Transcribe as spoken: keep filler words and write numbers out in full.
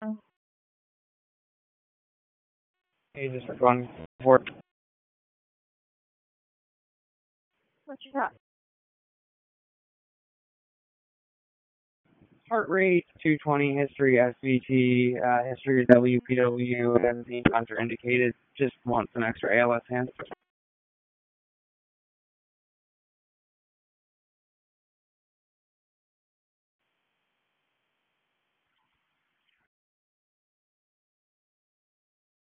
Hey, just for going for What's your thought? heart rate, two twenty, history, S V T, uh, history, W P W, everything contraindicated. Just wants an extra A L S hand.